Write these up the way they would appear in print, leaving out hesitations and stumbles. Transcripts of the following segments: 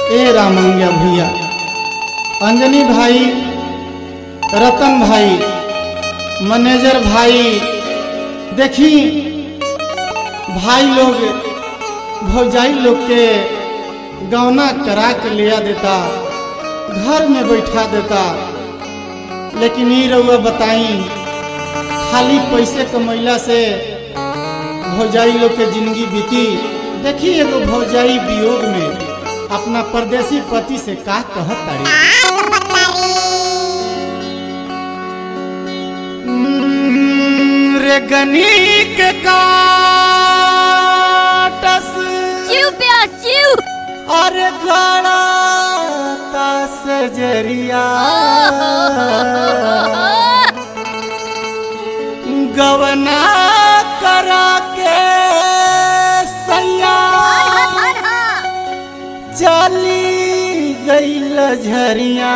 ए रामंगिया भैया, अंजनी भाई, रतन भाई, मैनेजर भाई, देखी भाई लोग भौजाई लोग के गौना करा के लिया देता, घर में बैठा देता, लेकिन ये रउआ बताई खाली पैसे कमैला से भौजाई लोग के जिंदगी बीती। देखी एगो भौजाई वियोग में अपना परदेसी पति से का कहत तारी। रे गनी के काटस अरे गड़ा सजरिया गवना करा के सैया चली गई झरिया।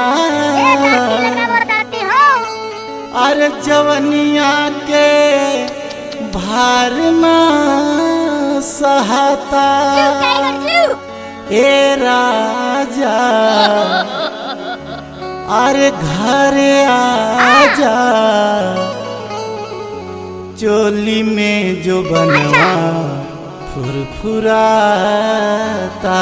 अरे जवनिया के भार ना सहता ए राजा, अरे घर आजा चोली में जो बनवा फुरफुराता।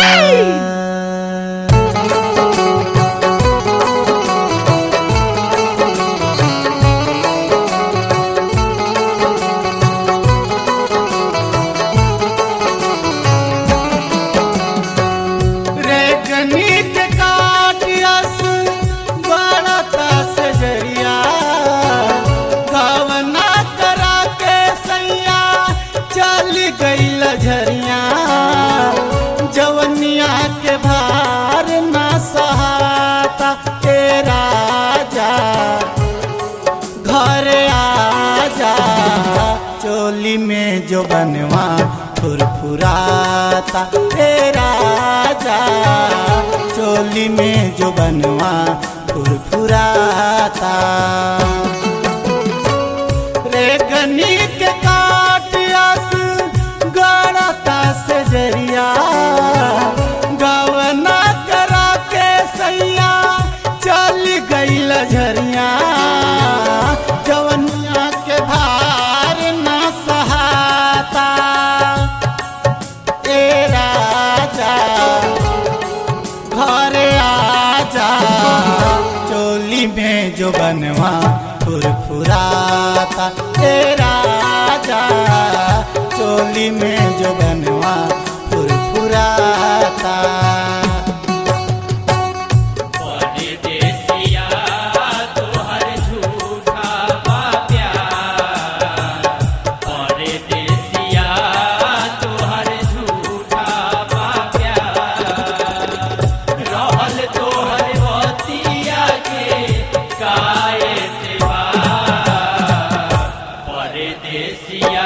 झरिया जवनिया के भार ना सहाता ए राजा, घर आजा चोली में जो बनवा फुरफुराता ए राजा, चोली में जो बनवा फुरफुराता। रे गनी के सजरिया गवना करा के सैया चल गई झरिया, जवनिया के भार ना सहाता ए राजा, घर आजा चोली में जो बनवा फुरफुराता ए राजा, चोली में जो बनवा फुरफुराता। परदेसिया तोहर झूठा बा प्यार, परदेसिया तोहर झूठा बा प्यार, रहल तोहर बतिया के काहे सेवा। परदेसिया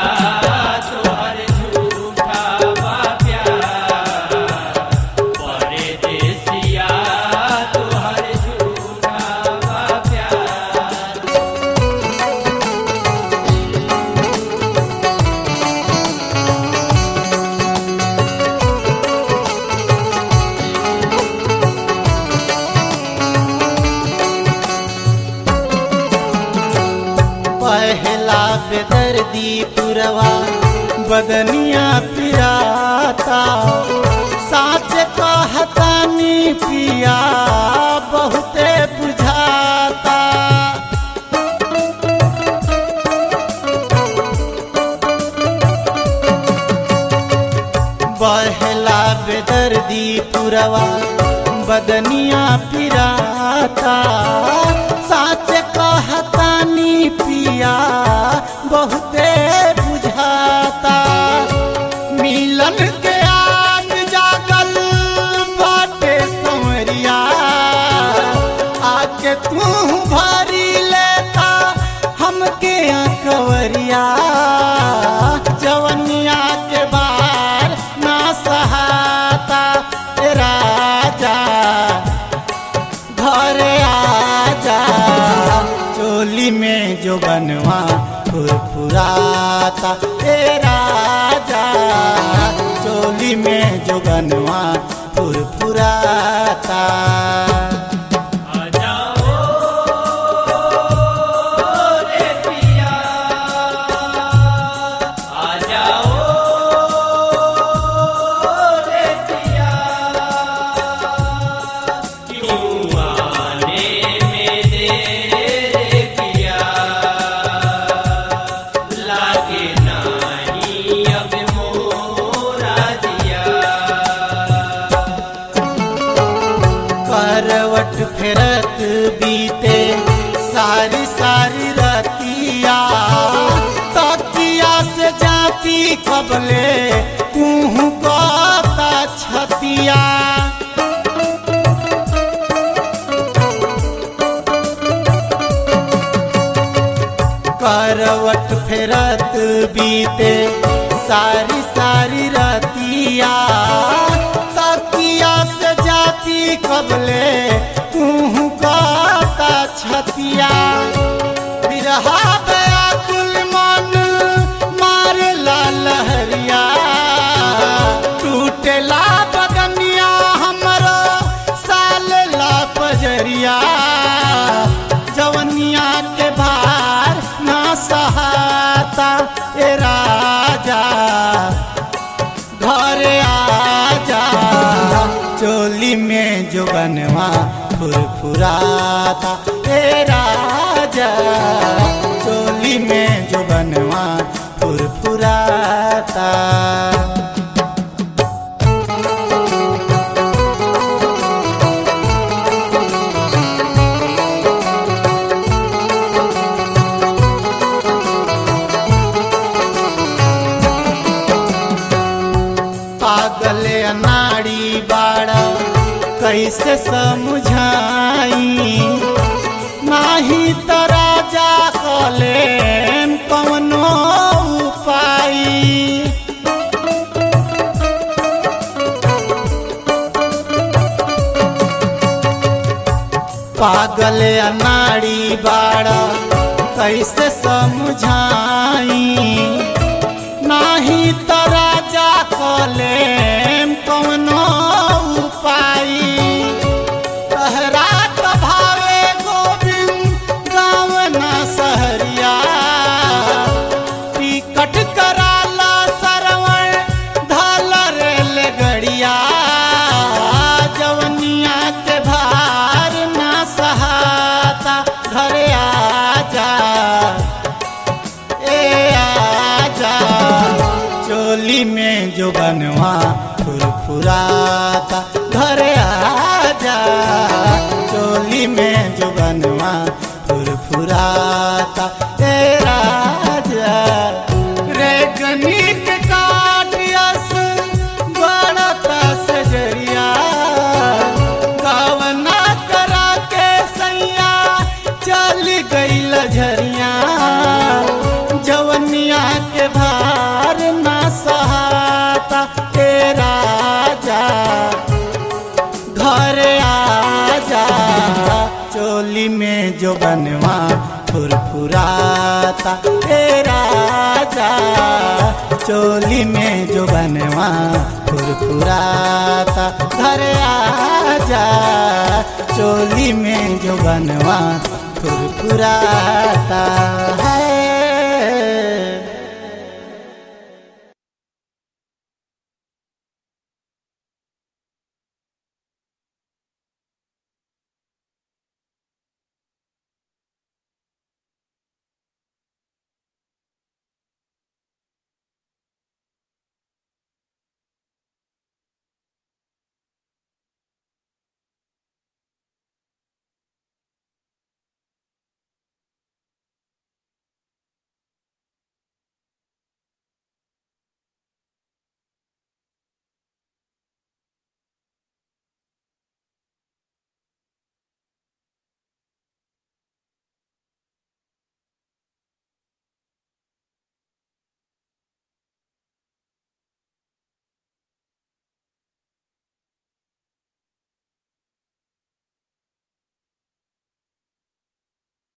पहला बेदर्दी पुरवा बदनिया पिराता, साच कहतानी पिया बहुते बुझाता। पहला बेदर्दी पुरवा बदनिया पिराता, साच कहतानी पिया बहुते बुझाता। मिलन के आस जागल बाटे संवरिया, आके तू भरी लेता हमके कवरिया, जवनिया के बार ना सहाता ए राजा, घर आजा चोली में जो बनवा फुरफुराता ए राजा, चोली में जो बनवा फुरफुराता। फुरफुराता। आ जाओ रे पिया, आ जाओ रे पिया, क्यों आने में देर पिया, लागे नहीं अब मोरा दिया। करवट फेरत बीते सारी सारी रतिया, तकिया से जाती कबले तू कहता छतिया। करवट फेरत बीते सारी सारी रतिया, तकिया से जाती कबले तू कहता छतिया। बिरहा व्याकुल मन मारेला लहरिया, टूटेला बदनिया हमरो सालेला पजरिया। जवनिया के भार ना सहाता ए राजा, घरे आजा। चोली में जो बनवा फुरफुराता ए राजा, चोली में जो बनवा फुरफुराता। पागले अनाड़ी बाड़ा कैसे समझाई, नाही त राजा कले कवनो उपाय। पागले अनाड़ी बाड़ा कैसे समझाई, नाही त राजा कले कवनो उपाय। तहरा त भावे गोविंद गाँव ना सहरिया, टिकट कराला सरवण धल रेल गड़िया। जवनिया के भार ना सहाता, घरे आजा ए आजा। चोली में जो बनवा फुरफुराता, घरे आजा। चोली में जो बनवा फुरफुराता ए राजा। रे गणित काटियस गणता से जरिया, गावना करा के सैया चल गई लझरिया। जवनिया के भार ना सहाता ए राजा, घरे आजा। चोली में जो बनवा फुरफुराता ए राजा, चोली में जो बनवा फुरफुराता। घरे आजा, चोली में जो बनवा फुरफुराता है।